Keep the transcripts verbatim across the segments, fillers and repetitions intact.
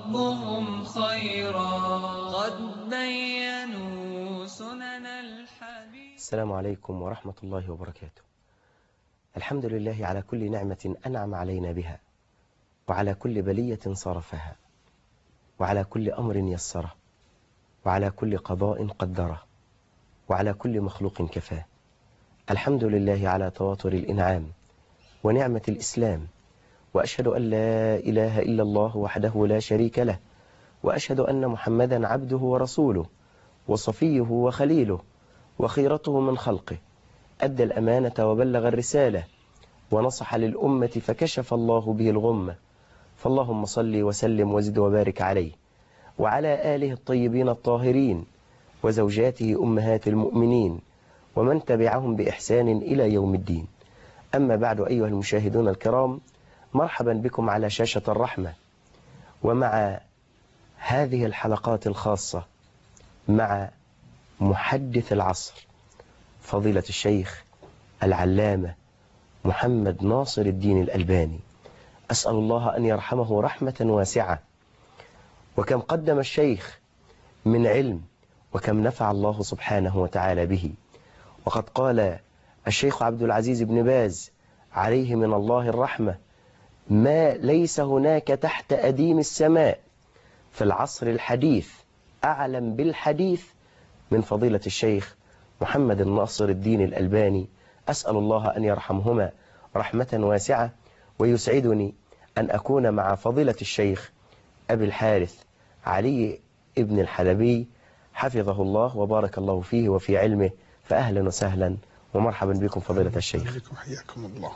وربهم خيرا قد بينوا سنن الحبيب. السلام عليكم ورحمة الله وبركاته. الحمد لله على كل نعمة أنعم علينا بها، وعلى كل بلية صرفها، وعلى كل أمر يسره، وعلى كل قضاء قدره، وعلى كل مخلوق كفاه. الحمد لله على تواتر الإنعام ونعمة الإسلام، وأشهد أن لا إله إلا الله وحده لا شريك له، وأشهد أن محمدا عبده ورسوله وصفيه وخليله وخيرته من خلقه، أدى الأمانة وبلغ الرسالة ونصح للأمة فكشف الله به الغمة. فاللهم صل وسلم وزد وبارك عليه وعلى آله الطيبين الطاهرين وزوجاته أمهات المؤمنين ومن تبعهم بإحسان إلى يوم الدين. أما بعد، أيها المشاهدون الكرام، مرحبا بكم على شاشة الرحمة، ومع هذه الحلقات الخاصة مع محدث العصر فضيلة الشيخ العلامة محمد ناصر الدين الألباني. أسأل الله أن يرحمه رحمة واسعة، وكم قدم الشيخ من علم، وكم نفع الله سبحانه وتعالى به. وقد قال الشيخ عبد العزيز بن باز عليه من الله الرحمة: ما ليس هناك تحت أديم السماء في العصر الحديث أعلم بالحديث من فضيلة الشيخ محمد ناصر الدين الألباني. أسأل الله أن يرحمهما رحمة واسعة، ويسعدني أن أكون مع فضيلة الشيخ أبي الحارث علي ابن الحلبي حفظه الله وبارك الله فيه وفي علمه. فأهلا وسهلا ومرحبا بكم فضيلة الشيخ. حياكم الله.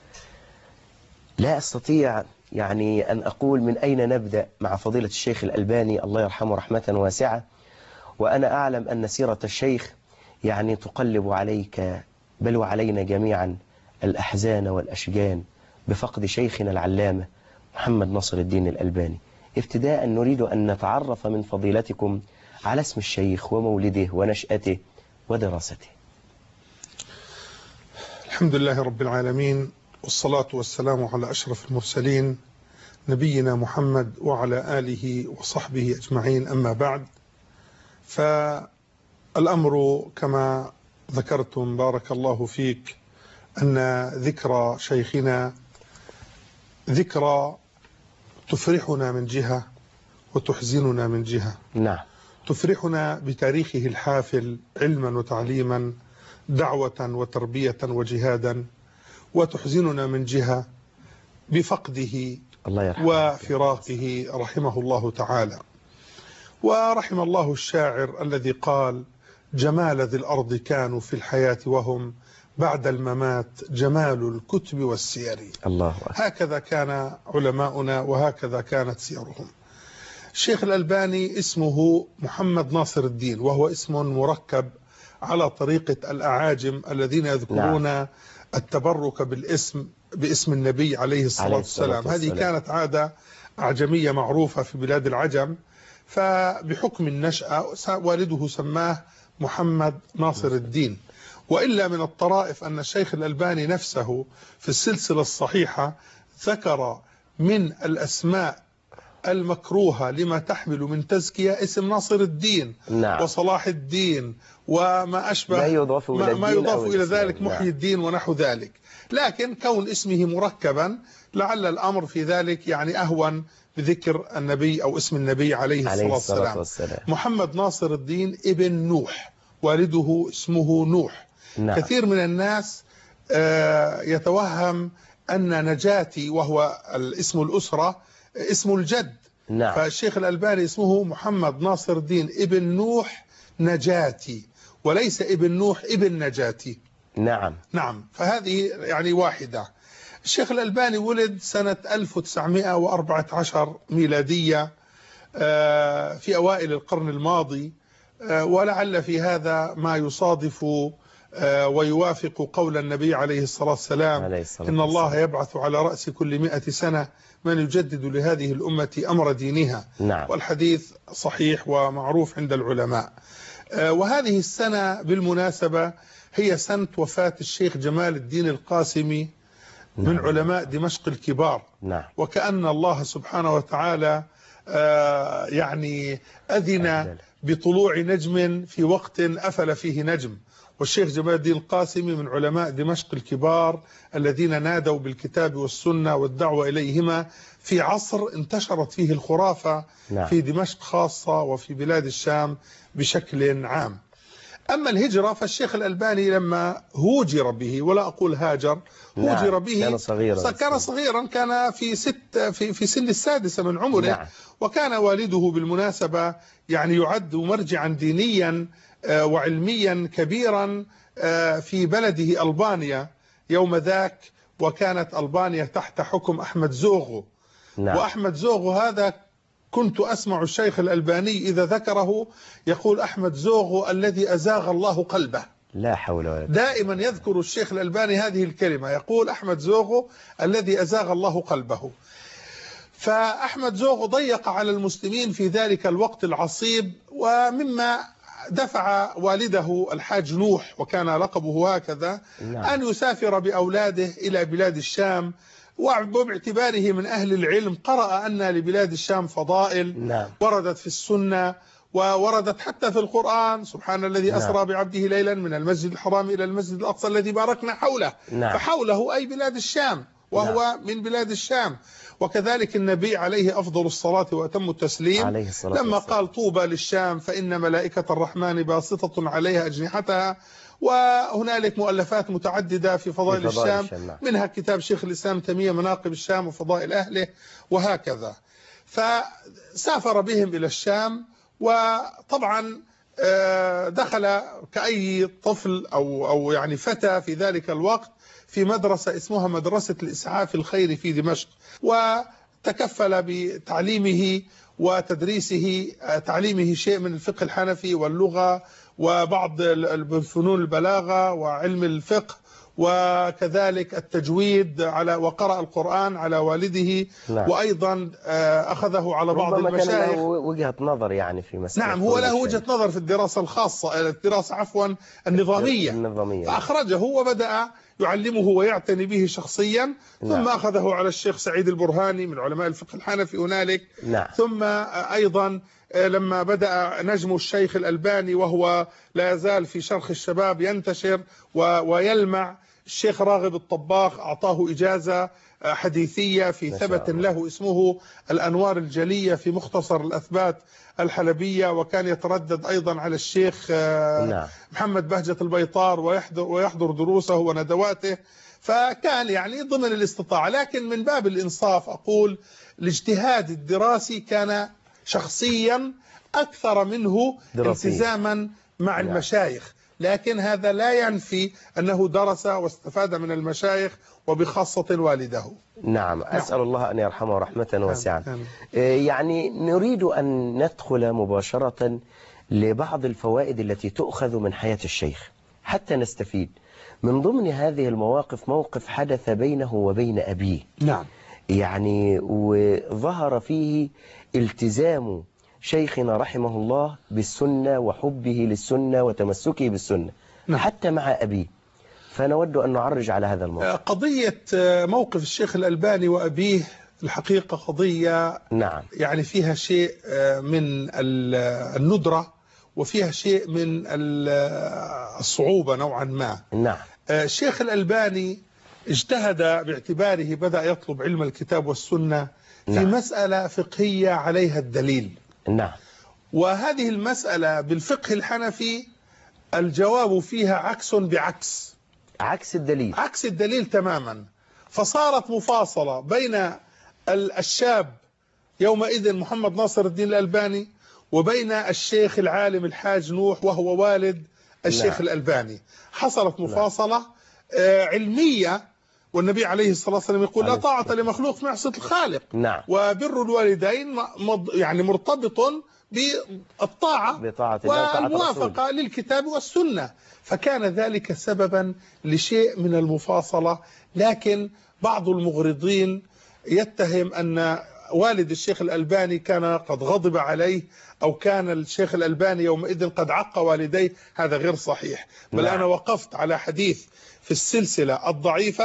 لا أستطيع يعني أن أقول من أين نبدأ مع فضيلة الشيخ الألباني الله يرحمه رحمة واسعة، وأنا أعلم أن سيرة الشيخ يعني تقلب عليك بل وعلينا جميعا الأحزان والأشجان بفقد شيخنا العلامة محمد ناصر الدين الألباني. ابتداء نريد أن نتعرف من فضيلتكم على اسم الشيخ ومولده ونشأته ودراسته. الحمد لله رب العالمين، والصلاة والسلام على أشرف المرسلين نبينا محمد وعلى آله وصحبه أجمعين. أما بعد، فالأمر كما ذكرتم بارك الله فيك أن ذكرى شيخنا ذكرى تفرحنا من جهة وتحزننا من جهة. نعم. تفرحنا بتاريخه الحافل علما وتعليما، دعوة وتربية وجهادا، وتحزننا من جهة بفقده الله يرحمه وفراقه رحمه الله تعالى. ورحم الله الشاعر الذي قال: جمال ذي الأرض كانوا في الحياة وهم بعد الممات جمال الكتب والسير. الله أكبر. هكذا كان علماؤنا وهكذا كانت سيرهم. الشيخ الألباني اسمه محمد ناصر الدين، وهو اسم مركب على طريقة الأعاجم الذين يذكرون نعم. التبرك بالاسم باسم النبي عليه الصلاة والسلام. هذه كانت عادة أعجمية معروفة في بلاد العجم، فبحكم النشأة والده سماه محمد ناصر الدين. وإلا من الطرائف أن الشيخ الألباني نفسه في السلسلة الصحيحة ذكر من الأسماء المكروهة لما تحمل من تزكية اسم ناصر الدين نعم. وصلاح الدين وما أشبه ما يضاف إلى, ما ما يضاف إلى ذلك، نعم. محي الدين ونحو ذلك. لكن كون اسمه مركبا لعل الأمر في ذلك يعني أهون بذكر النبي أو اسم النبي عليه, عليه الصلاة والسلام. والسلام. محمد ناصر الدين ابن نوح، والده اسمه نوح. نعم. كثير من الناس يتوهم أن نجاتي وهو الاسم الأسرة اسم الجد. نعم. فالشيخ الألباني اسمه محمد ناصر الدين ابن نوح نجاتي، وليس ابن نوح ابن نجاتي. نعم. نعم. فهذه يعني واحدة. الشيخ الألباني ولد سنة ألف وتسعمئة وأربعة عشر ميلادية في أوائل القرن الماضي، ولعل في هذا ما يصادف ويوافق قول النبي عليه الصلاة والسلام: إن الله يبعث على رأس كل مئة سنة من يجدد لهذه الأمة أمر دينها. نعم. والحديث صحيح ومعروف عند العلماء. وهذه السنة بالمناسبة هي سنة وفاة الشيخ جمال الدين القاسمي من علماء دمشق الكبار. نعم. وكأن الله سبحانه وتعالى آه يعني أذن بطلوع نجم في وقت أفل فيه نجم. والشيخ جمال الدين القاسمي من علماء دمشق الكبار الذين نادوا بالكتاب والسنة والدعوة إليهما في عصر انتشرت فيه الخرافة. نعم. في دمشق خاصة وفي بلاد الشام بشكل عام. أما الهجرة فالشيخ الألباني لما هوجر به، ولا أقول هاجر، هوجر به كان صغيرا كان صغيرا كان في ست في في سن السادسة من عمره. نعم. وكان والده بالمناسبة يعني يعد مرجعا دينيا وعلميا كبيرا في بلده ألبانيا يوم ذاك، وكانت ألبانيا تحت حكم أحمد زوغو. نعم. وأحمد زوغو هذا كنت أسمع الشيخ الألباني إذا ذكره يقول أحمد زوغو الذي أزاغ الله قلبه. لا حول ولا قوة. دائما يذكر الشيخ الألباني هذه الكلمة، يقول أحمد زوغو الذي أزاغ الله قلبه. فأحمد زوغو ضيق على المسلمين في ذلك الوقت العصيب، ومما دفع والده الحاج نوح وكان لقبه هكذا. نعم. أن يسافر بأولاده إلى بلاد الشام، وباعتباره من أهل العلم قرأ أن لبلاد الشام فضائل. نعم. وردت في السنة ووردت حتى في القرآن، سبحان الذي أسرى نعم. بعبده ليلا من المسجد الحرام إلى المسجد الأقصى الذي باركنا حوله. نعم. فحوله أي بلاد الشام، وهو نعم. من بلاد الشام. وكذلك النبي عليه أفضل الصلاة وأتم التسليم عليه الصلاة لما والسلام. قال طوبى للشام فإن ملائكة الرحمن باسطة عليها أجنحتها. وهنالك مؤلفات متعددة في فضائل الشام، الشام، منها كتاب شيخ الإسلام تيمية مناقب الشام وفضائل أهله وهكذا. فسافر بهم إلى الشام، وطبعا دخل كأي طفل أو أو يعني فتى في ذلك الوقت في مدرسة اسمها مدرسة الإسعاف الخيري في دمشق، وتكفل بتعليمه وتدريسه، تعليمه شيء من الفقه الحنفي واللغة وبعض فنون البلاغة وعلم الفقه وكذلك التجويد على وقرأ القرآن على والده. نعم. وأيضا أخذه على بعض المشايخ. كان له وجهة نظر يعني في مسألة. نعم، هو له وجهة نظر في الدراسة الخاصة، الدراسة عفوا النظامية. النظامية. فأخرجه وبدأ يعلمه ويعتني به شخصيا. ثم نعم. أخذه على الشيخ سعيد البرهاني من علماء الفقه الحنفي هنالك. نعم. ثم أيضا لما بدأ نجم الشيخ الألباني وهو لا يزال في شرخ الشباب ينتشر ويلمع، الشيخ راغب الطباخ أعطاه إجازة حديثية في ثبت له اسمه الأنوار الجلية في مختصر الأثبات الحلبية، وكان يتردد أيضا على الشيخ نعم. محمد بهجة البيطار ويحضر, ويحضر دروسه وندواته. فكان يعني ضمن الاستطاعة، لكن من باب الإنصاف أقول الاجتهاد الدراسي كان شخصيا أكثر منه دراسي. التزاما مع نعم. المشايخ، لكن هذا لا ينفي أنه درس واستفاد من المشايخ وبخاصة والده. نعم. أسأل نعم. الله أن يرحمه رحمة واسعة. يعني نريد أن ندخل مباشرة لبعض الفوائد التي تؤخذ من حياة الشيخ حتى نستفيد. من ضمن هذه المواقف موقف حدث بينه وبين أبيه. نعم. يعني وظهر فيه التزام شيخنا رحمه الله بالسنة وحبه للسنة وتمسكه بالسنة. نعم. حتى مع أبيه. فنود أن نعرج على هذا الموقف. قضية موقف الشيخ الألباني وأبيه الحقيقة قضية نعم. يعني فيها شيء من الندرة وفيها شيء من الصعوبة نوعا ما. نعم. الشيخ الألباني اجتهد باعتباره بدأ يطلب علم الكتاب والسنة في نعم. مسألة فقهية عليها الدليل. نعم. وهذه المسألة بالفقه الحنفي الجواب فيها عكس بعكس، عكس الدليل، عكس الدليل تماما. فصارت مفاصلة بين الشاب يومئذ محمد ناصر الدين الألباني وبين الشيخ العالم الحاج نوح وهو والد الشيخ نعم. الألباني. حصلت مفاصلة نعم. علمية، والنبي عليه الصلاة والسلام يقول لا طاعة لمخلوق في معصية الخالق. نعم. وبر الوالدين يعني مرتبط بالطاعة بطاعة والموافقة للكتاب والسنة. فكان ذلك سببا لشيء من المفاصلة، لكن بعض المغرضين يتهم أن والد الشيخ الألباني كان قد غضب عليه أو كان الشيخ الألباني يومئذ قد عق والديه. هذا غير صحيح، بل نعم. أنا وقفت على حديث في السلسلة الضعيفة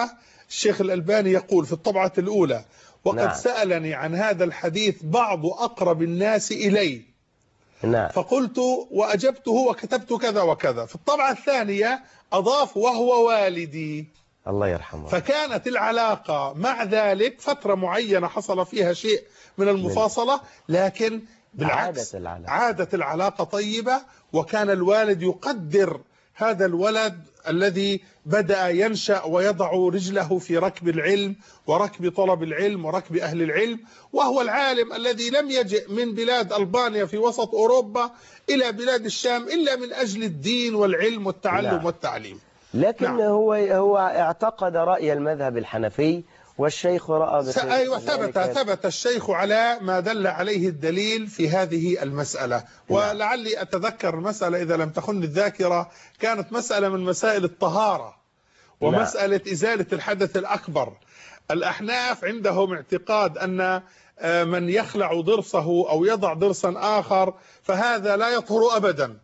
الشيخ الألباني يقول في الطبعة الأولى: وقد نعم. سألني عن هذا الحديث بعض أقرب الناس إلي، نعم. فقلت وأجبته وكتبت كذا وكذا. في الطبعة الثانية أضاف: وهو والدي. الله يرحمه. فكانت العلاقة مع ذلك فترة معينة حصل فيها شيء من المفاصلة، لكن بالعكس عادت العلاقة. عادت العلاقة طيبة، وكان الوالد يقدر هذا الولد الذي بدأ ينشأ ويضع رجله في ركب العلم وركب طلب العلم وركب أهل العلم، وهو العالم الذي لم يجئ من بلاد ألبانيا في وسط أوروبا إلى بلاد الشام إلا من أجل الدين والعلم والتعلم نعم. والتعليم. لكن نعم. هو هو اعتقد رأي المذهب الحنفي، والشيخ رأى بخلاف أيوة ثبت ذلك. ثبت الشيخ على ما دل عليه الدليل في هذه المسألة. ولعلي أتذكر المسألة إذا لم تخن الذاكرة، كانت مسألة من مسائل الطهارة ومسألة إزالة الحدث الأكبر. الأحناف عندهم اعتقاد أن من يخلع ضرسه أو يضع ضرسا آخر فهذا لا يطهر أبدا،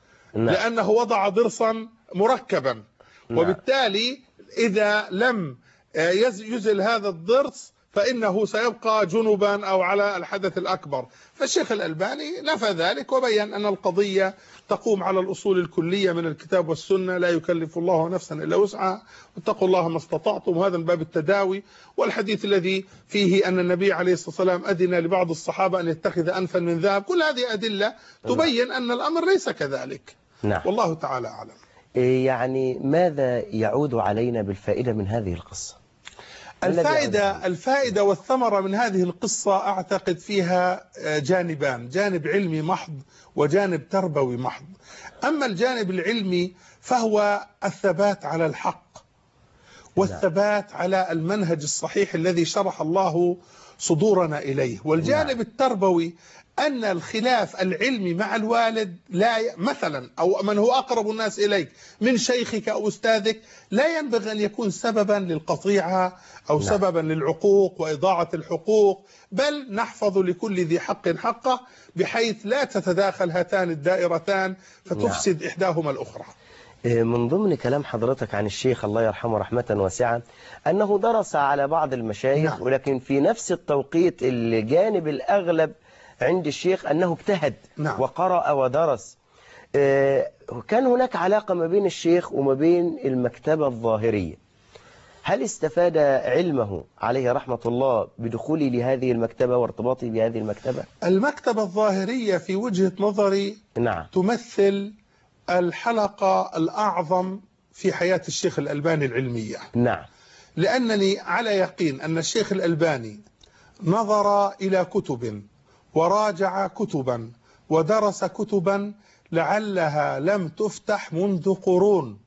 لأنه وضع ضرسا مركبا، وبالتالي إذا لم يزل هذا الضرس فإنه سيبقى جنبا أو على الحدث الأكبر. فالشيخ الألباني نفى ذلك وبين أن القضية تقوم على الأصول الكلية من الكتاب والسنة: لا يكلف الله نفسا إلا وسعها، واتقوا الله ما استطعتم. وهذا من باب التداوي. والحديث الذي فيه أن النبي عليه الصلاة والسلام أذن لبعض الصحابة أن يتخذ أنفا من ذهب، كل هذه أدلة تبين أن الأمر ليس كذلك. نعم. والله تعالى أعلم. يعني ماذا يعود علينا بالفائدة من هذه القصة؟ الفائدة الفائدة والثمرة من هذه القصة أعتقد فيها جانبان: جانب علمي محض وجانب تربوي محض. أما الجانب العلمي فهو الثبات على الحق والثبات على المنهج الصحيح الذي شرح الله صدورنا إليه. والجانب التربوي أن الخلاف العلمي مع الوالد لا ي... مثلا أو من هو أقرب الناس إليك من شيخك أو أستاذك لا ينبغي أن يكون سببا للقطيعة أو نعم. سببا للعقوق وإضاعة الحقوق، بل نحفظ لكل ذي حق حقه بحيث لا تتداخل هاتان الدائرتان فتفسد نعم. إحداهما الأخرى. من ضمن كلام حضرتك عن الشيخ الله يرحمه رحمة واسعة أنه درس على بعض المشايخ، نعم. ولكن في نفس التوقيت الجانب الأغلب عند الشيخ أنه اجتهد، نعم. وقرأ ودرس. كان هناك علاقة ما بين الشيخ وما بين المكتبة الظاهرية. هل استفاد علمه عليه رحمة الله بدخوله لهذه المكتبة وارتباطه بهذه المكتبة؟ المكتبة الظاهرية في وجهة نظري نعم. تمثل الحلقة الأعظم في حياة الشيخ الألباني العلمية. نعم. لأنني على يقين أن الشيخ الألباني نظر إلى كتب وراجع كتبا ودرس كتبا لعلها لم تفتح منذ قرون،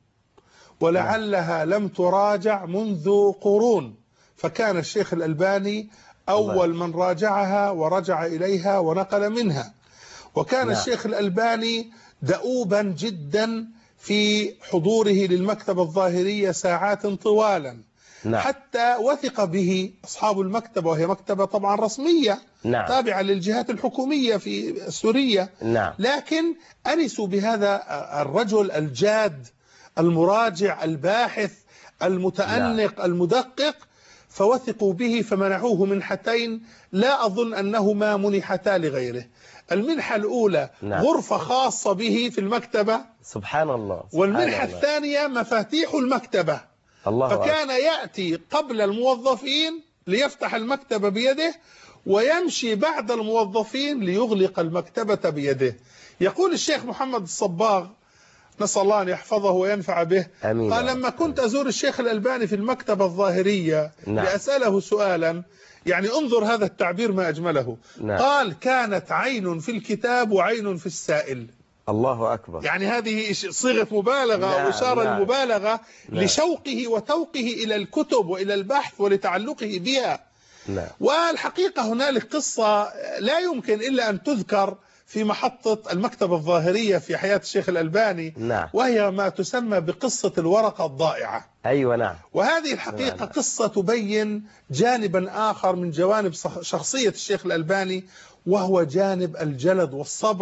ولعلها لم تراجع منذ قرون. فكان الشيخ الألباني أول من راجعها ورجع إليها ونقل منها. وكان نعم. الشيخ الألباني دؤوبا جدا في حضوره للمكتبة الظاهرية ساعات طوالا، نعم. حتى وثق به أصحاب المكتبة، وهي مكتبة طبعا رسمية، نعم. تابعة للجهات الحكومية في سوريا، نعم. لكن أنسوا بهذا الرجل الجاد المراجع الباحث المتأنق، نعم. المدقق، فوثقوا به فمنحوه منحتين لا أظن أنهما منحتا لغيره. المنحة الأولى نعم. غرفة خاصة به في المكتبة، سبحان الله. سبحان والمنحة الله. الثانية مفاتيح المكتبة. الله فكان أكبر. يأتي قبل الموظفين ليفتح المكتبة بيده، ويمشي بعد الموظفين ليغلق المكتبة بيده. يقول الشيخ محمد الصباغ نسأل الله أن يحفظه وينفع به، أمين. قال لما كنت أزور الشيخ الألباني في المكتبة الظاهرية نعم. لأسأله سؤالا، يعني انظر هذا التعبير ما أجمله، نعم. قال كانت عين في الكتاب وعين في السائل. الله أكبر. يعني هذه صيغة مبالغة نعم. وإشارة نعم. المبالغة نعم. لشوقه وتوقه إلى الكتب وإلى البحث ولتعلقه بها. نعم. والحقيقة هنالك قصة لا يمكن إلا أن تذكر في محطة المكتبة الظاهرية في حياة الشيخ الألباني، نعم. وهي ما تسمى بقصة الورقة الضائعة. أيوة نعم. وهذه الحقيقة نعم. قصة تبين جانبا آخر من جوانب شخصية الشيخ الألباني، وهو جانب الجلد والصبر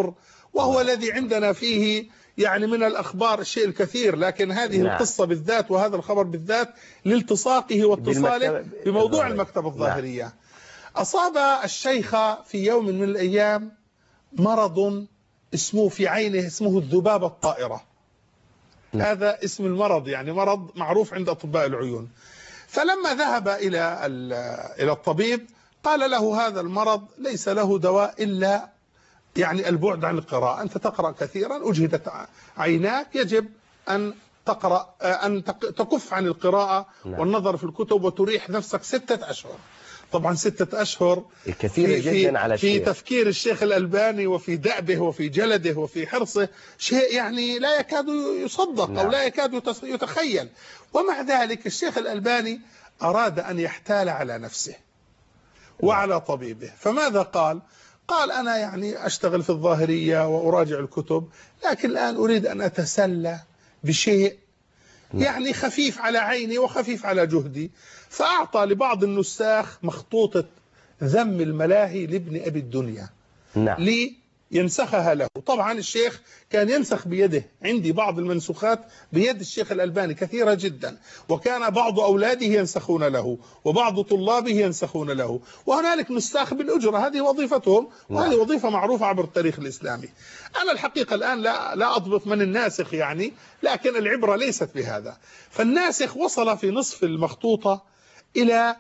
وهو الذي عندنا فيه يعني من الأخبار الشيء الكثير، لكن هذه نعم. القصة بالذات وهذا الخبر بالذات لالتصاقه واتصاله بالمكتبة بموضوع الظاهرية. المكتبة الظاهرية. أصاب الشيخ في يوم من الأيام مرض اسمه في عينه اسمه الذبابة الطائرة. نعم. هذا اسم المرض، يعني مرض معروف عند أطباء العيون. فلما ذهب إلى إلى الطبيب قال له هذا المرض ليس له دواء إلا يعني البعد عن القراءة، أنت تقرأ كثيرا، أجهدت عيناك، يجب أن تقرأ أن تكف عن القراءة نعم. والنظر في الكتب وتريح نفسك ستة أشهر. طبعا ستة أشهر الكثير في, جدا في, على في الشيخ. تفكير الشيخ الألباني وفي دأبه وفي جلده وفي حرصه شيء يعني لا يكاد يصدق. نعم. أو لا يكاد يتخيل. ومع ذلك الشيخ الألباني أراد أن يحتال على نفسه وعلى طبيبه. فماذا قال؟ قال أنا يعني أشتغل في الظاهرية وأراجع الكتب، لكن الآن أريد أن أتسلى بشيء يعني خفيف على عيني وخفيف على جهدي. فأعطى لبعض النساخ مخطوطة ذم الملاهي لابن أبي الدنيا نعم. لينسخها له. طبعا الشيخ كان ينسخ بيده، عندي بعض المنسوخات بيد الشيخ الألباني كثيرة جدا، وكان بعض أولاده ينسخون له وبعض طلابه ينسخون له، وهنالك نساخ بالأجرة، هذه وظيفتهم وهذه نعم. وظيفة معروفة عبر التاريخ الإسلامي. أنا الحقيقة الآن لا, لا أضبط من الناسخ يعني، لكن العبرة ليست بهذا. فالناسخ وصل في نصف المخطوطة إلى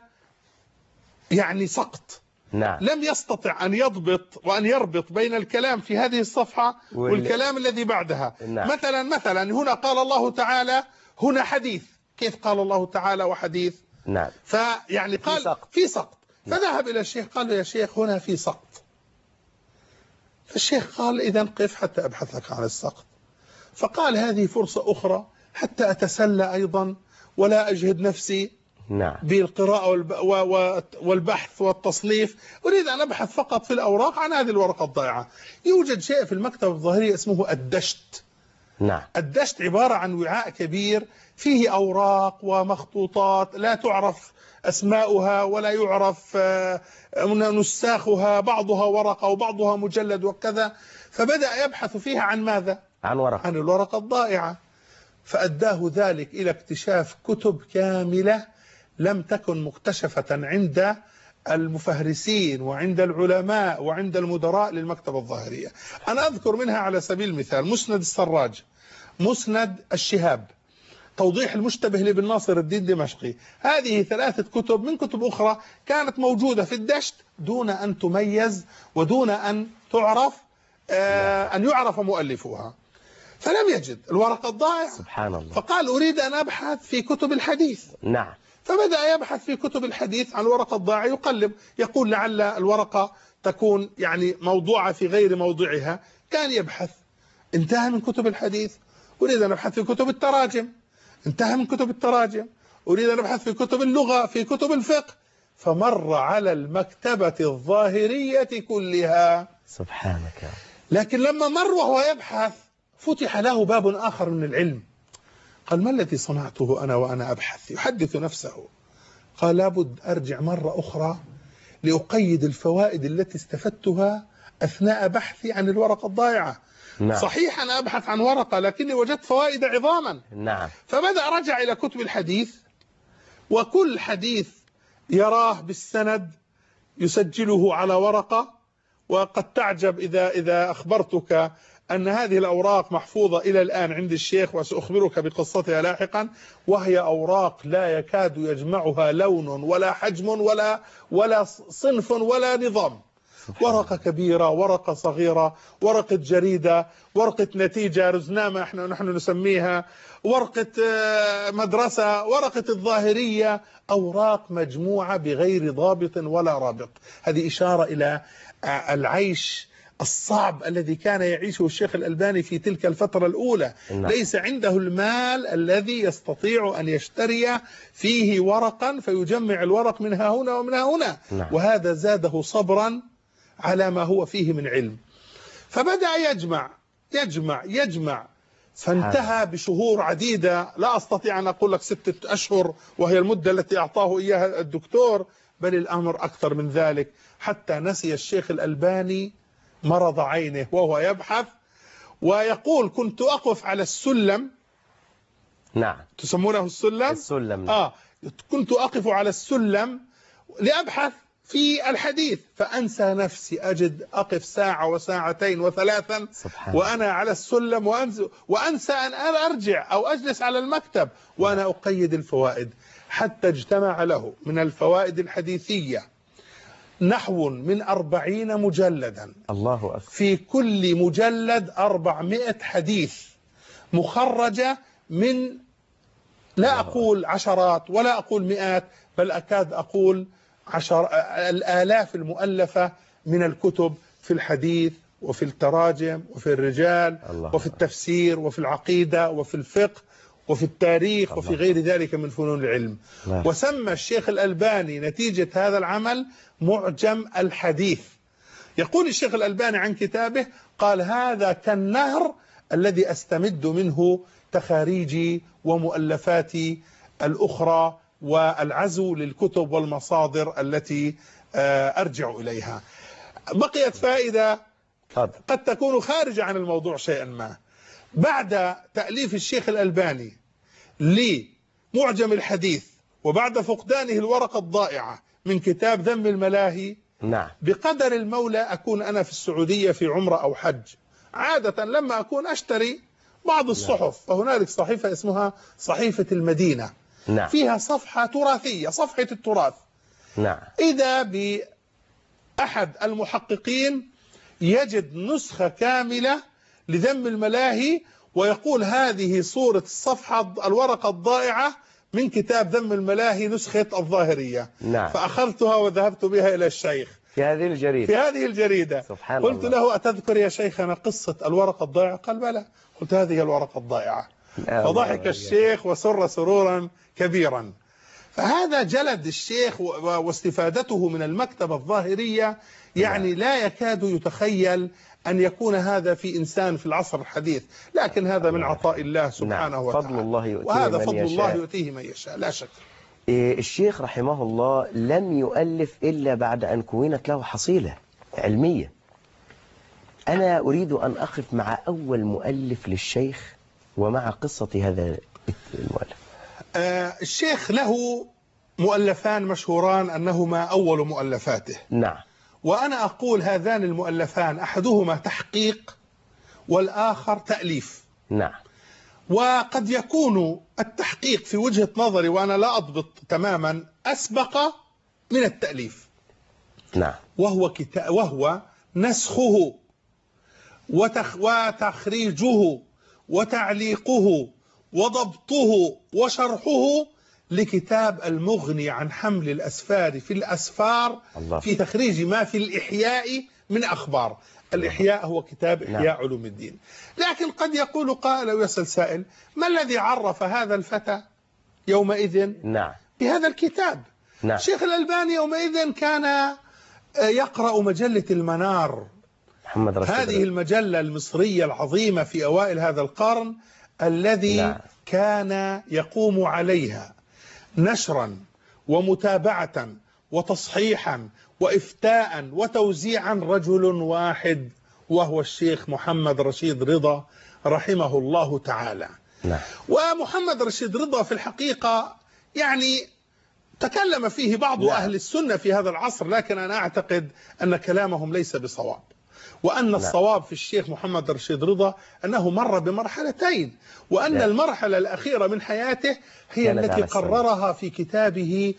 يعني سقط. نعم. لم يستطع أن يضبط وأن يربط بين الكلام في هذه الصفحة وال... والكلام الذي بعدها. نعم. مثلا مثلا هنا قال الله تعالى، هنا حديث، كيف قال الله تعالى وحديث؟ نعم. فيعني قال في سقط, في سقط. نعم. فذهب إلى الشيخ قال له يا شيخ هنا في سقط. فالشيخ قال إذا قف حتى أبحث لك عن السقط. فقال هذه فرصة أخرى حتى أتسلى أيضا ولا أجهد نفسي نعم. بالقراءة والبحث والتصنيف، أريد أن أبحث فقط في الأوراق عن هذه الورقة الضائعة. يوجد شيء في المكتبة الظاهرية اسمه الدشت. نعم. الدشت عبارة عن وعاء كبير فيه أوراق ومخطوطات لا تعرف أسماؤها ولا يعرف نساخها، بعضها ورقة وبعضها مجلد وكذا. فبدأ يبحث فيها عن ماذا؟ عن ورقة عن الورقة الضائعة. فأداه ذلك إلى اكتشاف كتب كاملة لم تكن مكتشفة عند المفهرسين وعند العلماء وعند المدراء للمكتبة الظاهرية. أنا أذكر منها على سبيل المثال مسند السراج، مسند الشهاب، توضيح المشتبه لابن ناصر الدين دمشقي. هذه ثلاثة كتب من كتب أخرى كانت موجودة في الدشت دون أن تميز ودون أن تعرف آه أن يعرف مؤلفوها. فلم يجد الورقة الضائعة. سبحان الله. فقال أريد أن أبحث في كتب الحديث. نعم. فبدأ يبحث في كتب الحديث عن الورقة الضائعة، يقلب يقول لعل الورقة تكون يعني موضوعة في غير موضعها. كان يبحث، انتهى من كتب الحديث، أريد أن أبحث في كتب التراجم، انتهى من كتب التراجم، أريد أن أبحث في كتب اللغة، في كتب الفقه. فمر على المكتبة الظاهرية كلها. سبحانك. لكن لما مر وهو يبحث فتح له باب آخر من العلم. قال ما الذي صنعته أنا وأنا أبحث؟ يحدث نفسه. قال لابد أرجع مرة أخرى لأقيد الفوائد التي استفدتها أثناء بحثي عن الورقة الضائعة. نعم. صحيح أنا أبحث عن ورقة لكني وجدت فوائد عظاما. نعم. فبدأ رجع إلى كتب الحديث، وكل حديث يراه بالسند يسجله على ورقة. وقد تعجب إذا إذا أخبرتك أن هذه الأوراق محفوظة إلى الآن عند الشيخ، وسأخبرك بقصتها لاحقا. وهي أوراق لا يكاد يجمعها لون ولا حجم ولا ولا صنف ولا نظام. ورقة كبيرة، ورقة صغيرة، ورقة جريدة، ورقة نتيجة رزنامة احنا نحن نسميها، ورقة مدرسة، ورقة الظاهرية، أوراق مجموعة بغير ضابط ولا رابط. هذه إشارة إلى العيش الصعب الذي كان يعيشه الشيخ الألباني في تلك الفترة الأولى. نعم. ليس عنده المال الذي يستطيع أن يشتري فيه ورقا فيجمع الورق منها هنا ومنها هنا. نعم. وهذا زاده صبرا على ما هو فيه من علم. فبدأ يجمع يجمع يجمع فانتهى بشهور عديدة، لا أستطيع أن أقول لك ستة أشهر وهي المدة التي أعطاه إياها الدكتور، بل الأمر أكثر من ذلك، حتى نسي الشيخ الألباني مرض عينه وهو يبحث ويقول كنت أقف على السلم. نعم. تسمونه السلم؟ السلم. آه كنت أقف على السلم لأبحث في الحديث فأنسى نفسي، أجد أقف ساعة وساعتين وثلاثا سبحان وأنا على السلم وأنزل وأنسى أن أرجع أو أجلس على المكتب وأنا أقيد الفوائد، حتى اجتمع له من الفوائد الحديثية نحو من أربعين مجلدا. الله أكبر. في كل مجلد أربعمائة حديث مخرجة من لا أقول عشرات ولا أقول مئات بل أكاد أقول عشر الآلاف المؤلفة من الكتب في الحديث وفي التراجم وفي الرجال الله وفي التفسير وفي العقيدة وفي الفقه وفي التاريخ الله. وفي غير ذلك من فنون العلم. الله. وسمى الشيخ الألباني نتيجة هذا العمل معجم الحديث. يقول الشيخ الألباني عن كتابه قال هذا كالنهر الذي أستمد منه تخاريجي ومؤلفاتي الأخرى والعزو للكتب والمصادر التي أرجع إليها. بقيت فائدة قد تكون خارجة عن الموضوع شيئا ما. بعد تأليف الشيخ الألباني لمعجم الحديث وبعد فقدانه الورقة الضائعة من كتاب ذم الملاهي، نعم، بقدر المولى أكون أنا في السعودية في عمرة أو حج، عادة لما أكون أشتري بعض الصحف، فهنالك صحيفة اسمها صحيفة المدينة، نعم، فيها صفحة تراثية، صفحة التراث. نعم. إذا بأحد المحققين يجد نسخة كاملة لذم الملاهي ويقول هذه صورة الصفحة الورقة الضائعة من كتاب ذم الملاهي نسخة الظاهرية. نعم. فأخذتها وذهبت بها إلى الشيخ في هذه الجريدة في هذه الجريدة سبحان قلت الله. له أتذكر يا شيخنا قصة الورقة الضائعة؟ قال بلى. قلت هذه الورقة الضائعة. فضحك الشيخ وسر سرورا كبيرا. فهذا جلد الشيخ واستفادته من المكتبة الظاهرية، يعني لا يكاد يتخيل أن يكون هذا في إنسان في العصر الحديث، لكن هذا من عطاء الله سبحانه وتعالى، فضل الله يؤتيه وهذا من فضل يشاء. الله يؤتيه من يشاء لا شك. الشيخ رحمه الله لم يؤلف إلا بعد أن كونت له حصيلة علمية. أنا أريد أن أقف مع أول مؤلف للشيخ ومع قصة هذا المؤلف. آه الشيخ له مؤلفان مشهوران أنهما أول مؤلفاته. نعم. وأنا أقول هذان المؤلفان أحدهما تحقيق والآخر تأليف. نعم. وقد يكون التحقيق في وجهة نظري وأنا لا أضبط تماما أسبق من التأليف. نعم. وهو كتا... وهو نسخه وتخ... وتخريجه وتعليقه وضبطه وشرحه لكتاب المغني عن حمل الأسفار في الأسفار الله. في تخريج ما في الإحياء من أخبار. الإحياء هو كتاب إحياء نعم. علوم الدين. لكن قد يقول قائل أو يسأل سائل ما الذي عرف هذا الفتى يومئذ نعم. بهذا الكتاب؟ نعم. شيخ الألباني يومئذ كان يقرأ مجلة المنار، محمد رشيد هذه المجلة المصرية العظيمة في أوائل هذا القرن الذي نعم. كان يقوم عليها نشرا ومتابعة وتصحيحا وإفتاء وتوزيعا رجل واحد، وهو الشيخ محمد رشيد رضا رحمه الله تعالى. نعم. ومحمد رشيد رضا في الحقيقة يعني تكلم فيه بعض نعم. أهل السنة في هذا العصر، لكن أنا أعتقد أن كلامهم ليس بصواب، وأن نعم. الصواب في الشيخ محمد رشيد رضا أنه مر بمرحلتين، وأن نعم. المرحلة الأخيرة من حياته هي التي قررها في كتابه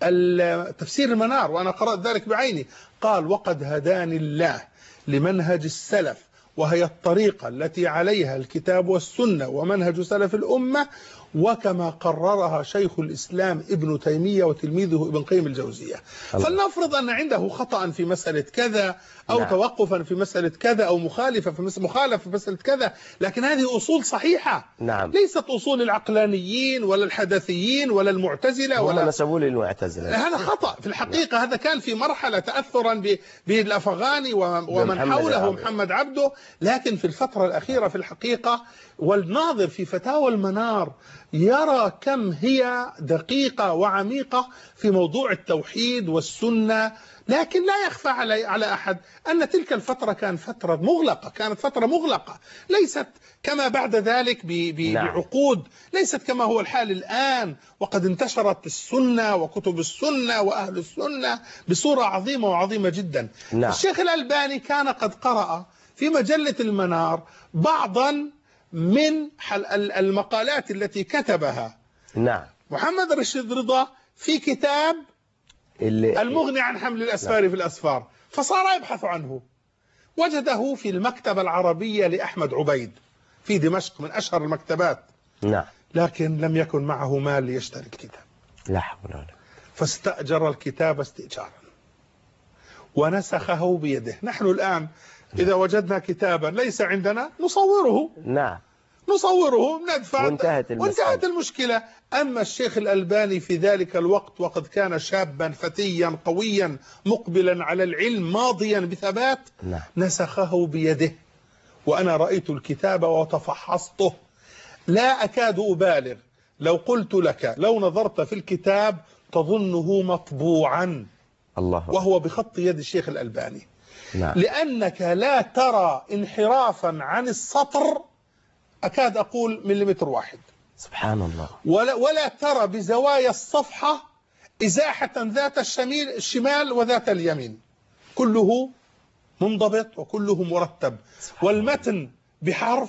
تفسير المنار، وأنا قرأت ذلك بعيني. قال وقد هداني الله لمنهج السلف، وهي الطريقة التي عليها الكتاب والسنة ومنهج سلف الأمة، وكما قررها شيخ الإسلام ابن تيمية وتلميذه ابن قيم الجوزية. فلنفرض أن عنده خطأ في مسألة كذا أو نعم. توقفا في مسألة كذا أو مخالفة في مسألة مخالفة في مسألة كذا، لكن هذه أصول صحيحة نعم. ليست أصول العقلانيين ولا الحدثيين ولا المعتزلة ولا نسبوا للمعتزلة. هذا خطأ في الحقيقة نعم. هذا كان في مرحلة تأثرا بالأفغاني ومن حوله محمد عبده، لكن في الفترة الأخيرة في الحقيقة، والناظر في فتاوى المنار يرى كم هي دقيقة وعميقة في موضوع التوحيد والسنة. لكن لا يخفى على على أحد أن تلك الفترة كانت فترة مغلقة، كانت فترة مغلقة، ليست كما بعد ذلك ب- ب- نعم. بعقود، ليست كما هو الحال الآن، وقد انتشرت السنة وكتب السنة وأهل السنة بصورة عظيمة وعظيمة جدا. نعم. الشيخ الألباني كان قد قرأ في مجلة المنار بعضا من حل- المقالات التي كتبها نعم. محمد رشيد رضا في كتاب اللي المغني عن حمل الأسفار في الأسفار، فصار يبحث عنه، وجده في المكتبة العربية لأحمد عبيد في دمشق من أشهر المكتبات، نعم. لكن لم يكن معه مال ليشتري الكتاب، لا حول ولا قوة. فاستأجر الكتاب استئجارا ونسخه بيده. نحن الآن إذا وجدنا كتابا ليس عندنا نصوره، نعم. نصوره ندفع وانتهت المسألة. وانتهت المشكلة. أما الشيخ الألباني في ذلك الوقت وقد كان شابا فتيا قويا مقبلا على العلم ماضيا بثبات، نعم. نسخه بيده، وأنا رأيت الكتاب وتفحصته، لا أكاد أبالغ لو قلت لك لو نظرت في الكتاب تظنه مطبوعا، الله أكبر. وهو بخط يد الشيخ الألباني. نعم. لأنك لا ترى انحرافا عن السطر أكاد أقول مليمتر واحد، سبحان الله. ولا, ولا ترى بزوايا الصفحة إزاحة ذات الشمال, الشمال وذات اليمين، كله منضبط وكله مرتب، والمتن بحرف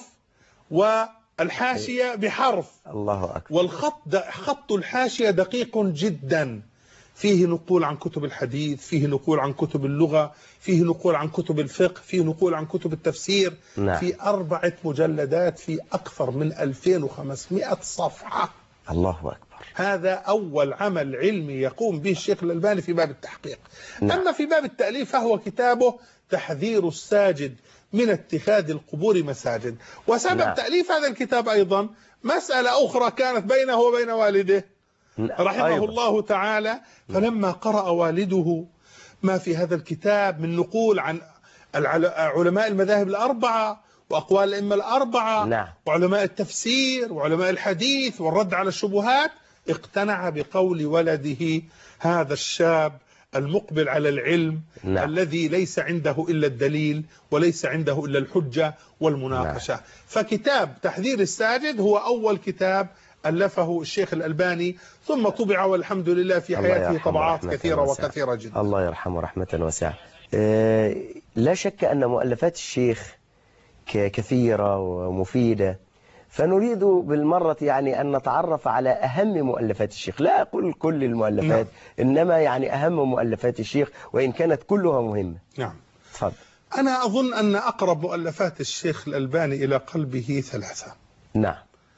والحاشية بحرف، الله أكبر. والخط خط الحاشية دقيق جدا، فيه نقول عن كتب الحديث، فيه نقول عن كتب اللغة، فيه نقول عن كتب الفقه، فيه نقول عن كتب التفسير. نعم. في أربعة مجلدات في أكثر من ألفين وخمسمائة صفحة. الله أكبر. هذا أول عمل علمي يقوم به الشيخ الألباني في باب التحقيق. نعم. أما في باب التأليف فهو كتابه تحذير الساجد من اتخاذ القبور مساجد. وسبب نعم. تأليف هذا الكتاب أيضا مسألة أخرى كانت بينه وبين والده رحمه أيضا. الله تعالى. فلما قرأ والده ما في هذا الكتاب من نقول عن علماء المذاهب الأربعة وأقوال الأئمة الأربعة، نعم. وعلماء التفسير وعلماء الحديث والرد على الشبهات، اقتنع بقول ولده هذا الشاب المقبل على العلم، نعم. الذي ليس عنده إلا الدليل وليس عنده إلا الحجة والمناقشة. نعم. فكتاب تحذير الساجد هو أول كتاب ألفه الشيخ الألباني، ثم طبع والحمد لله في الله حياته يرحمه طبعات رحمة كثيرة واسعة. وكثيرة جدا. الله يرحمه رحمة واسعة. آه، لا شك أن مؤلفات الشيخ ك- كثيرة ومفيدة، فنريد بالمرة يعني أن نتعرف على أهم مؤلفات الشيخ. لا أقول كل المؤلفات، نعم. إنما يعني أهم مؤلفات الشيخ، وإن كانت كلها مهمة. نعم. تفضل. أنا أظن أن أقرب مؤلفات الشيخ الألباني إلى قلبه ثلاثة. نعم.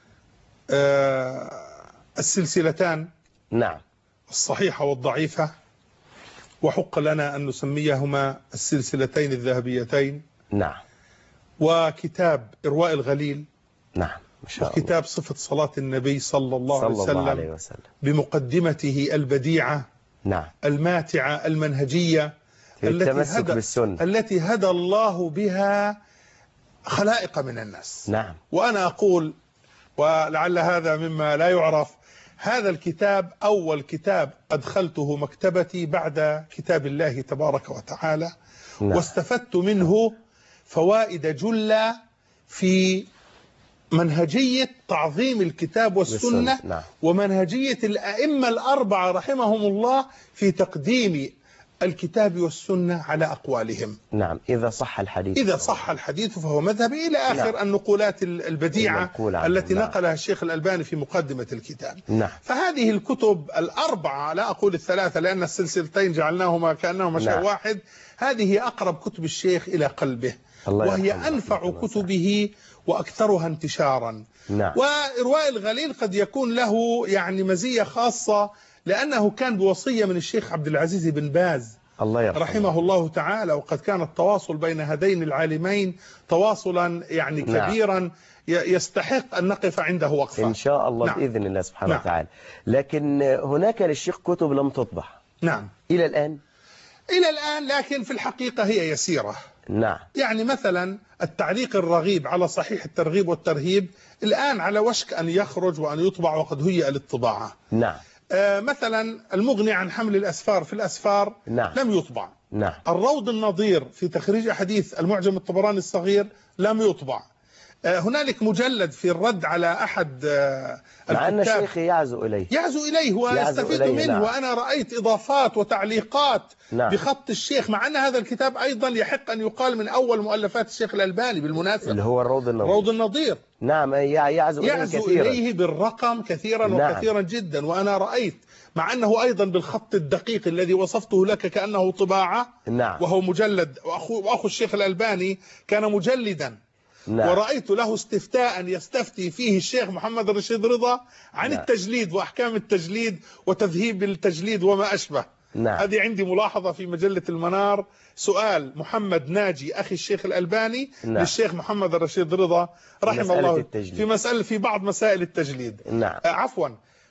آه السلسلتان، نعم. الصحيحة والضعيفة، وحق لنا أن نسميهما السلسلتين الذهبيتين، نعم. وكتاب إرواء الغليل، نعم. ما شاء الله. وكتاب صفة صلاة النبي صلى الله, صلى عليه, الله وسلم عليه وسلم بمقدمته البديعة نعم. الماتعة المنهجية التي التمسك هدى, بالسنة. التي هدى الله بها خلائق من الناس. نعم. وأنا أقول، ولعل هذا مما لا يعرف، هذا الكتاب أول كتاب أدخلته مكتبتي بعد كتاب الله تبارك وتعالى. نعم. واستفدت منه فوائد جلة في منهجية تعظيم الكتاب والسنة، بالسنة. نعم. ومنهجية الأئمة الأربعة رحمهم الله في تقديم الكتاب والسنة على أقوالهم. نعم. إذا صح الحديث. إذا صح الحديث فهو مذهبي، إلى آخر نعم. النقولات البديعة المنقول عنه. التي نعم. نقلها الشيخ الألباني في مقدمة الكتاب. نعم. فهذه الكتب الأربعة، لا أقول الثلاثة لأن السلسلتين جعلناهما كأنهما شيء نعم. واحد، هذه أقرب كتب الشيخ إلى قلبه، الله وهي يرحمه أنفع رحمة واسعة. كتبه وأكثرها انتشارا. نعم. وإرواء الغليل قد يكون له يعني مزية خاصة لأنه كان بوصية من الشيخ عبد العزيز بن باز الله يرحمه رحمه الله تعالى، وقد كان التواصل بين هذين العالمين تواصلا يعني نعم. كبيرا يستحق أن نقف عنده وقفة إن شاء الله. نعم. بإذن الله سبحانه نعم. وتعالى. لكن هناك للشيخ كتب لم تطبع نعم إلى الآن. إلى الآن، لكن في الحقيقة هي يسيرة. نعم. يعني مثلا التعليق الرغيب على صحيح الترغيب والترهيب الآن على وشك أن يخرج وأن يطبع وقد هيئ للطباعة. نعم. آه مثلا المغني عن حمل الأسفار في الأسفار نعم. لم يطبع. نعم. الروض النظير في تخريج أحاديث المعجم الطبراني الصغير لم يطبع. آه هنالك مجلد في الرد على أحد آه مع أن الكتاب الشيخ يعزو إليه يعزو إليه ويستفيد إليه. منه. نعم. وأنا رأيت إضافات وتعليقات نعم. بخط الشيخ، مع أن هذا الكتاب أيضا يحق أن يقال من أول مؤلفات الشيخ الألباني بالمناسبة، اللي هو الروض النظير. روض النظير. نعم. يعزو, يعزو إليه, كثيرا. إليه بالرقم كثيرا. نعم. وكثيرا جدا. وأنا رأيت مع أنه أيضا بالخط الدقيق الذي وصفته لك كأنه طباعة. نعم. وهو مجلد، وأخو, وأخو الشيخ الألباني كان مجلدا. نعم. ورأيت له استفتاء يستفتي فيه الشيخ محمد الرشيد رضا عن نعم. التجليد وأحكام التجليد وتذهيب التجليد وما أشبه. نعم. هذه عندي ملاحظة في مجلة المنار، سؤال محمد ناجي أخي الشيخ الألباني نعم. للشيخ محمد الرشيد رضا رحمه الله التجليد. في مسألة في بعض مسائل التجليد. نعم. آه عفوا.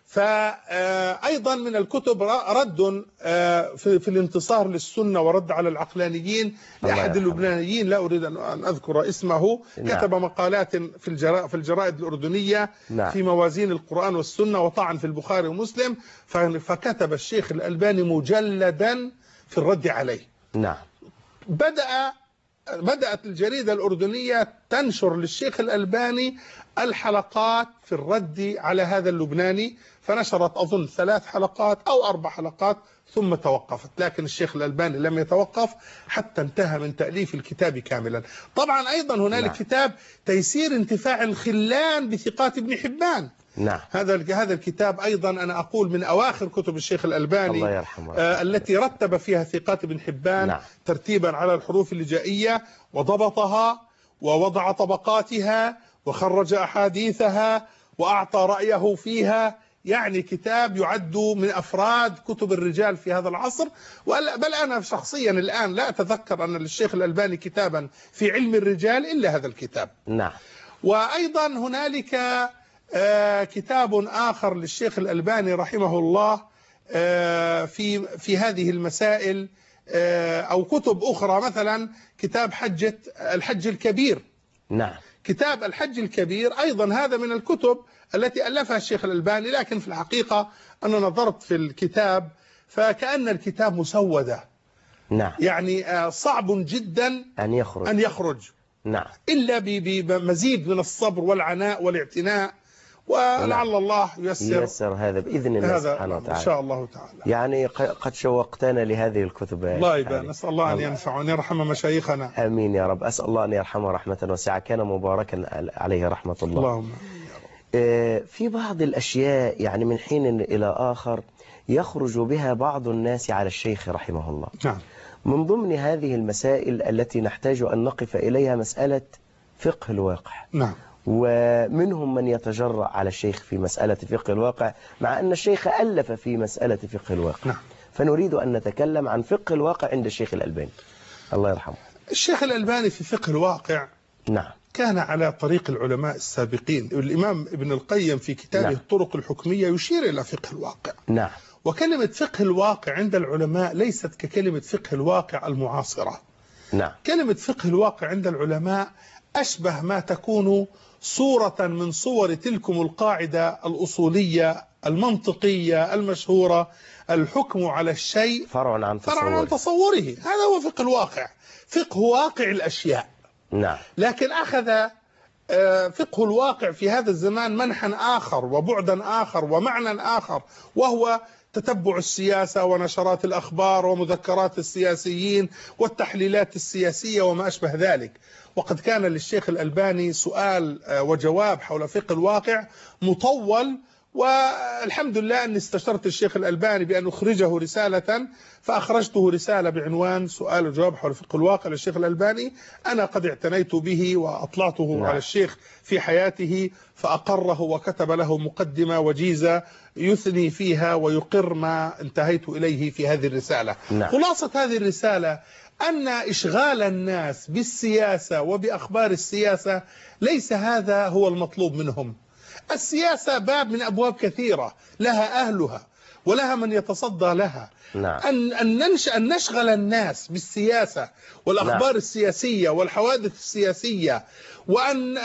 فأيضا من الكتب رد في, في الانتصار للسنة ورد على العقلانيين لأحد اللبنانيين لا أريد أن أذكر اسمه. نعم. كتب مقالات في الجرائد, في الجرائد الأردنية. نعم. في موازين القرآن والسنة وطعن في البخاري ومسلم. فكتب الشيخ الألباني مجلدا في الرد عليه. نعم. بدأ بدأت الجريدة الأردنية تنشر للشيخ الألباني الحلقات في الرد على هذا اللبناني، فنشرت أظن ثلاث حلقات أو أربع حلقات ثم توقفت. لكن الشيخ الألباني لم يتوقف حتى انتهى من تأليف الكتاب كاملا. طبعا أيضا هنالك نعم. كتاب تيسير انتفاع الخلان بثقات ابن حبان. نعم. هذا هذا الكتاب أيضا أنا أقول من أواخر كتب الشيخ الألباني. الله يرحمه. آه التي رتب فيها ثقات ابن حبان. نعم. ترتيبا على الحروف الهجائية وضبطها ووضع طبقاتها وخرج أحاديثها وأعطى رأيه فيها. يعني كتاب يعد من أفراد كتب الرجال في هذا العصر. بل أنا شخصيا الآن لا أتذكر أن للشيخ الألباني كتابا في علم الرجال إلا هذا الكتاب. نعم. وأيضا هنالك آه كتاب آخر للشيخ الألباني رحمه الله آه في في هذه المسائل آه أو كتب أخرى، مثلا كتاب حجة الحج الكبير. نعم. كتاب الحج الكبير أيضا هذا من الكتب التي ألفها الشيخ الألباني، لكن في الحقيقة أنا نظرت في الكتاب فكأن الكتاب مسودة. نعم. يعني آه صعب جدا أن يخرج أن يخرج. نعم. إلا بمزيد من الصبر والعناء والاعتناء، ولعل الله ييسر ييسر هذا بإذن الله سبحانه وتعالى إن شاء الله تعالى. يعني قد شوقتنا لهذه الكتب. الله يبارك. نسأل الله أن ينفع وأن يرحم مشايخنا. آمين يا رب. أسأل الله أن يرحمه رحمة واسعة، كان مباركا عليه رحمة الله. اللهم. في بعض الأشياء يعني من حين إلى آخر يخرج بها بعض الناس على الشيخ رحمه الله. نعم. من ضمن هذه المسائل التي نحتاج أن نقف إليها مسألة فقه الواقع. نعم. ومنهم من يتجرأ على الشيخ في مسألة فقه الواقع، مع أن الشيخ ألف في مسألة فقه الواقع. نعم. فنريد أن نتكلم عن فقه الواقع عند الشيخ الألباني الله يرحمه. الشيخ الألباني في فقه الواقع نعم كان على طريق العلماء السابقين. الإمام ابن القيم في كتابه نعم. الطرق الحكمية يشير إلى فقه الواقع. نعم. وكلمة فقه الواقع عند العلماء ليست ككلمة فقه الواقع المعاصرة. نعم. كلمة فقه الواقع عند العلماء أشبه ما تكون صورة من صور تلكم القاعدة الأصولية المنطقية المشهورة: الحكم على الشيء فرع عن تصوره. فرع عن تصوره. هذا هو فقه الواقع، فقه واقع الأشياء. نعم. لكن أخذ فقه الواقع في هذا الزمان منحا آخر وبعدا آخر ومعنى آخر، وهو تتبع السياسة ونشرات الأخبار ومذكرات السياسيين والتحليلات السياسية وما أشبه ذلك. وقد كان للشيخ الألباني سؤال وجواب حول فقه الواقع مطول، والحمد لله أني استشرت الشيخ الألباني بأن أخرجه رسالة، فأخرجته رسالة بعنوان سؤال وجواب حول فقه الواقع للشيخ الألباني. أنا قد اعتنيت به وأطلعته نعم. على الشيخ في حياته، فأقره وكتب له مقدمة وجيزة يثني فيها ويقر ما انتهيت إليه في هذه الرسالة. نعم. خلاصة هذه الرسالة أن إشغال الناس بالسياسة وبأخبار السياسة ليس هذا هو المطلوب منهم. السياسة باب من أبواب كثيرة، لها أهلها ولها من يتصدى لها، نعم. أن أن ننشأ أن نشغل الناس بالسياسة والأخبار نعم. السياسية والحوادث السياسية، وأن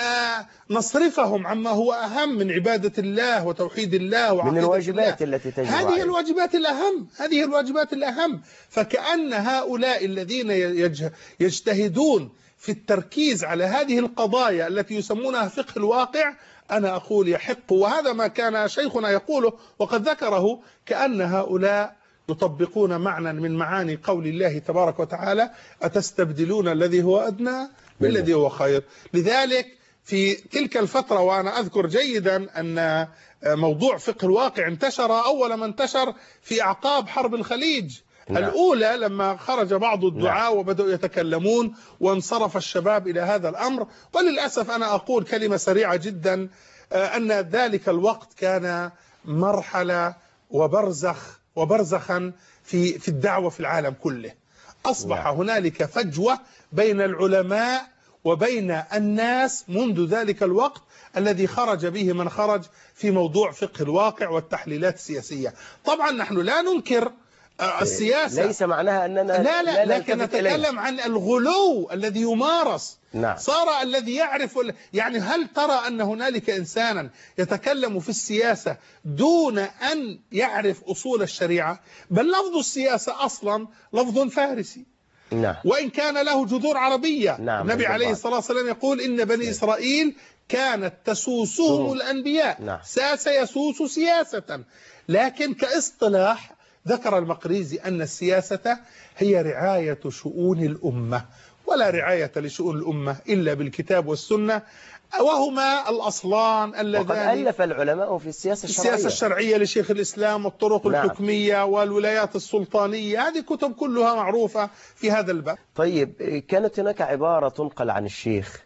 نصرفهم عما هو أهم من عبادة الله وتوحيد الله وعقيدة من الواجبات الله. التي تجب هذه عليه. الواجبات الأهم هذه الواجبات الأهم فكأن هؤلاء الذين يج- يجتهدون في التركيز على هذه القضايا التي يسمونها فقه الواقع، أنا أقول يحق، وهذا ما كان شيخنا يقوله وقد ذكره، كأن هؤلاء يطبقون معنى من معاني قول الله تبارك وتعالى: أتستبدلون الذي هو أدنى بالذي هو خير. لذلك في تلك الفترة، وأنا أذكر جيدا أن موضوع فقه الواقع انتشر أول ما انتشر في أعقاب حرب الخليج. نعم. الأولى لما خرج بعض الدعاة نعم. وبدأوا يتكلمون وانصرف الشباب إلى هذا الأمر. وللأسف أنا أقول كلمة سريعة جدا، أن ذلك الوقت كان مرحلة وبرزخ وبرزخا في في الدعوة في العالم كله. أصبح نعم. هنالك فجوة بين العلماء وبين الناس منذ ذلك الوقت الذي خرج به من خرج في موضوع فقه الواقع والتحليلات السياسية. طبعا نحن لا ننكر السياسة، ليس معناها أننا لا لا, لا لكن نتكلم عن الغلو الذي يمارس. نعم. صار الذي يعرف، يعني هل ترى أن هنالك إنسانا يتكلم في السياسة دون أن يعرف أصول الشريعة؟ بل لفظ السياسة أصلا لفظ فارسي. نعم. وإن كان له جذور عربية. نعم. النبي عليه الصلاة والسلام يقول: إن بني إسرائيل كانت تسوسهم الأنبياء. نعم. ساس يسوس سياسة. لكن كاصطلاح ذكر المقريزي أن السياسة هي رعاية شؤون الأمة، ولا رعاية لشؤون الأمة إلا بالكتاب والسنة، وهما الأصلان اللذان. وقد ألف العلماء في السياسة الشرعية السياسة الشرعية لشيخ الإسلام، والطرق نعم. الحكمية والولايات السلطانية، هذه كتب كلها معروفة في هذا الباب. طيب، كانت هناك عبارة تنقل عن الشيخ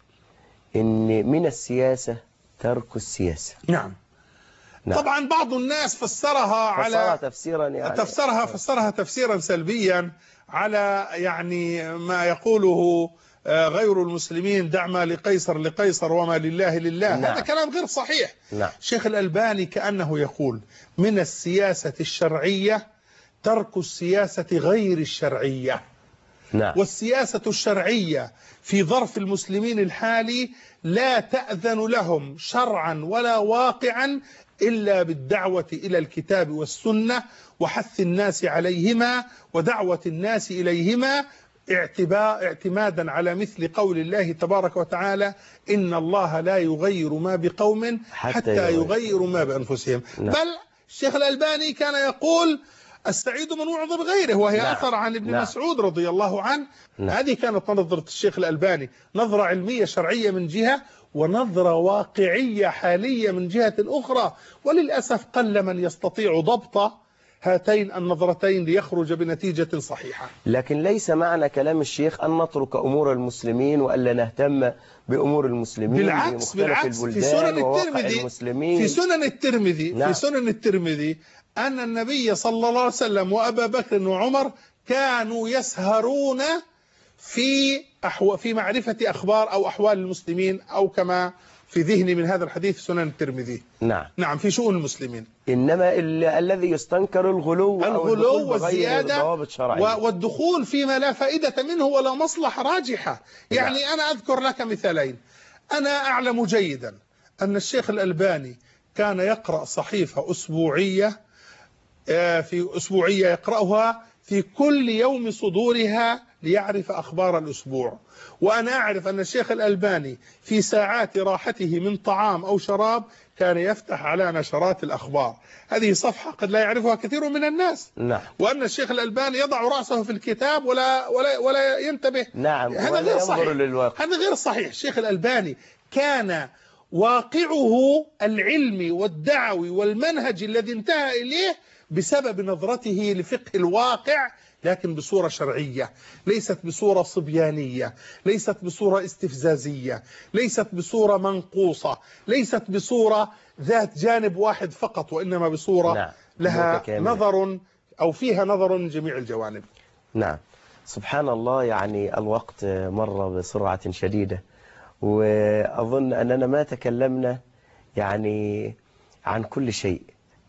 إن من السياسة ترك السياسة. نعم. نعم. طبعا بعض الناس فسرها على تفسيرا يعني تفسرها فسرها تفسيرا سلبيا على يعني ما يقوله غير المسلمين: دع ما لقيصر لقيصر وما لله لله. نعم. هذا كلام غير صحيح. نعم. شيخ الألباني كأنه يقول: من السياسة الشرعية ترك السياسة غير الشرعية. نعم. والسياسة الشرعية في ظرف المسلمين الحالي لا تأذن لهم شرعا ولا واقعا إلا بالدعوة إلى الكتاب والسنة، وحث الناس عليهما ودعوة الناس إليهما، اعتمادا على مثل قول الله تبارك وتعالى: إن الله لا يغير ما بقوم حتى يغيروا ما بأنفسهم. نعم. بل الشيخ الألباني كان يقول: السعيد من وعظ غيره، وهي نعم. أثر عن ابن نعم. مسعود رضي الله عنه. نعم. هذه كانت نظرة الشيخ الألباني، نظرة علمية شرعية من جهة، ونظرة واقعية حالية من جهة أخرى. وللأسف قل من يستطيع ضبط هاتين النظرتين ليخرج بنتيجة صحيحة. لكن ليس معنى كلام الشيخ أن نترك أمور المسلمين وألا نهتم بأمور المسلمين. بالعكس بالعكس في سنن الترمذي في سنن الترمذي نعم. في سنن الترمذي أن النبي صلى الله عليه وسلم وأبا بكر وعمر كانوا يسهرون في أحو... في معرفة أخبار أو أحوال المسلمين، أو كما في ذهني من هذا الحديث سنن الترمذي. نعم. نعم في شؤون المسلمين. إنما ال... الذي يستنكر الغلو الغلو والزيادة والدخول فيما لا فائدة منه ولا مصلحة راجحة. يعني نعم. أنا أذكر لك مثالين. أنا أعلم جيدا أن الشيخ الألباني كان يقرأ صحيفة أسبوعية في أسبوعية يقرأها في كل يوم صدورها ليعرف أخبار الأسبوع. وأنا أعرف أن الشيخ الألباني في ساعات راحته من طعام أو شراب كان يفتح على نشرات الأخبار. هذه صفحة قد لا يعرفها كثير من الناس. نعم. وأن الشيخ الألباني يضع رأسه في الكتاب ولا ولا ولا ينتبه. نعم. هذا غير صحيح. هذا غير صحيح. الشيخ الألباني كان واقعه العلمي والدعوي والمنهج الذي انتهى إليه بسبب نظرته لفقه الواقع، لكن بصورة شرعية، ليست بصورة صبيانية، ليست بصورة استفزازية، ليست بصورة منقوصة، ليست بصورة ذات جانب واحد فقط، وإنما بصورة نعم. لها نظر أو فيها نظر من جميع الجوانب. نعم. سبحان الله، يعني الوقت مر بسرعة شديدة، وأظن أننا ما تكلمنا يعني عن كل شيء.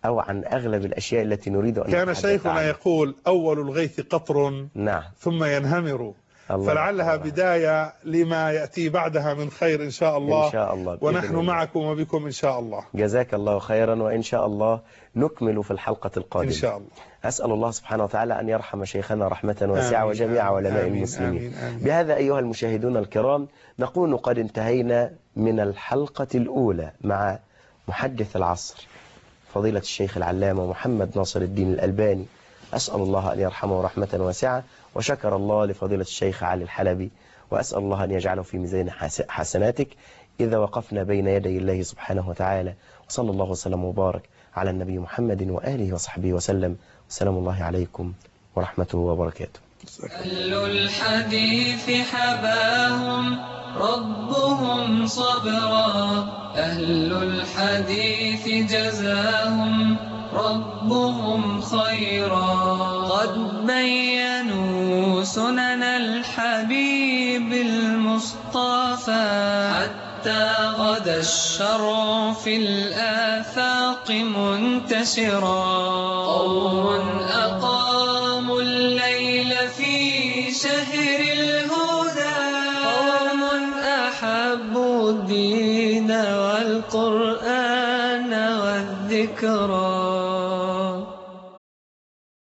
أو عن أغلب الأشياء التي نريد أن كان نتحدث شيخنا عنها. يقول أول الغيث قطر نعم. ثم ينهمر، الله فلعلها الله. بداية لما يأتي بعدها من خير إن شاء الله. إن شاء الله بإذن ونحن الله. معكم وبكم إن شاء الله. جزاك الله خيرا، وإن شاء الله نكمل في الحلقة القادمة إن شاء الله. أسأل الله سبحانه وتعالى أن يرحم شيخنا رحمة واسعة آمين وجميع آمين علماء آمين المسلمين. آمين آمين. بهذا أيها المشاهدون الكرام نكون قد انتهينا من الحلقة الأولى مع محدث العصر فضيلة الشيخ العلامة محمد ناصر الدين الألباني. أسأل الله أن يرحمه رحمة واسعة، وشكر الله لفضيلة الشيخ علي الحلبي، وأسأل الله أن يجعله في ميزان حسناتك إذا وقفنا بين يدي الله سبحانه وتعالى. وصلى الله وسلم وبارك على النبي محمد وآله وصحبه وسلم. السلام الله عليكم ورحمته وبركاته. أهل الحديث حباهم ربهم صبرا، أهل الحديث جزاهم ربهم خيرا، قد بينوا سنن الحبيب المصطفى، حتى غدا الشرع في الآفاق منتشرا. قوم أقاموا الليل في شهر الهدى، قوم أحبوا الدين والقرآن والذكرى.